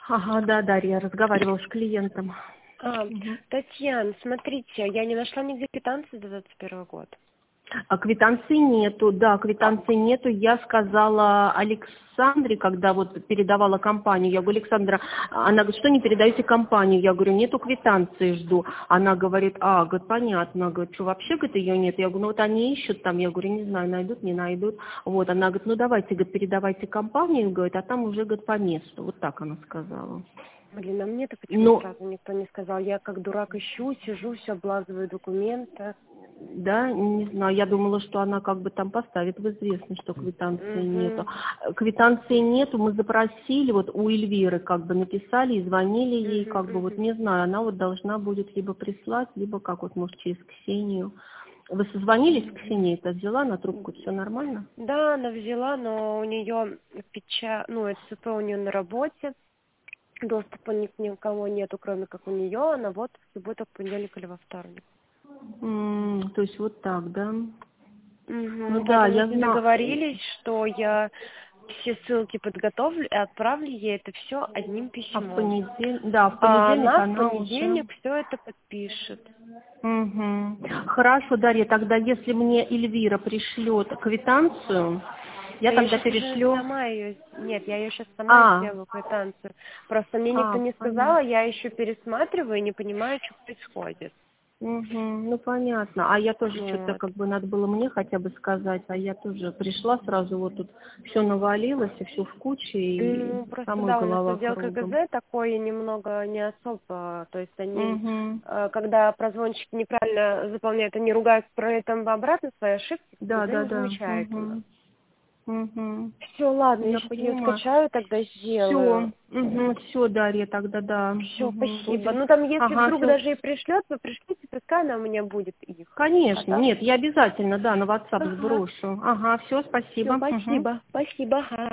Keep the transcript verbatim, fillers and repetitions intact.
Ага, да, Дарья, разговаривала с клиентом. А, Мгм. Татьяна, смотрите, я не нашла нигде квитанции за двадцать первый год. А квитанции нету, да, квитанции нету. Я сказала Александре, когда вот передавала компанию, я говорю, Александра, она говорит, что не передаете компанию? Я говорю, нету квитанции, жду. Она говорит, а, говорит, понятно, говорит, что вообще, говорит, ее нет? Я говорю, ну вот они ищут там, я говорю, не знаю, найдут, не найдут. Вот, она говорит, ну давайте, говорит, передавайте компанию, говорит, а там уже, говорит, по месту. Вот так она сказала. Блин, а мне-то почему Ну, сразу никто не сказал? Я как дурак ищу, сижу, все облазываю документы. да, не знаю, я думала, что она как бы там поставит в известность, что квитанции нету. Угу. Квитанции нету, мы запросили, вот у Эльвиры как бы написали и звонили ей, Угу, как бы вот угу. не знаю, она вот должна будет либо прислать, либо как вот, может, через Ксению. Вы созвонились с Ксенией, это взяла на трубку, все нормально? Да, она взяла, но у нее печать, ну, СЦП у нее на работе, доступа ни к никого нету, кроме как у нее, она вот в субботу, понедельник или во вторник. М, то есть вот так, да? Ну Угу. да, Поэтому мы я с ней знаю. договорились, что я все ссылки подготовлю и отправлю ей это все одним А в письмом. понедельник, да, в А понедельник она в она уже... понедельник все это подпишет. Мгм. Хорошо, Дарья, тогда если мне Эльвира пришлет квитанцию, я Да я тогда сейчас уже перешлю... сама ее... Нет, я ее сейчас сама А, сделаю, квитанцию. Просто мне никто а, не сказала, понятно. я еще пересматриваю и не понимаю, что происходит. Мгм. Ну, понятно. А я тоже что-то, Вот. как бы, надо было мне хотя бы сказать, а я тоже пришла сразу, вот тут все навалилось, и все в куче, и Ну, просто самой да, у нас голова отдел кругом. КГЗ такой немного не особо, то есть они, Угу. э, когда прозвонщик неправильно заполняет, они ругают про это обратно свои ошибки, Да, КГЗ да, не да. замечает у нас. Угу. Угу. Все, ладно, я Я сейчас ее понимаю. скачаю, тогда Все, сделаю. угу, все, Дарья, тогда да. Все, Угу. спасибо. Будем. Ну, там, если Ага, вдруг все. даже и пришлет, вы пришлите, пускай она у меня будет их. А Конечно, так? нет, я обязательно, да, на WhatsApp Ага. сброшу. Ага, все, Все, спасибо. Мгм. спасибо. Спасибо. Ага.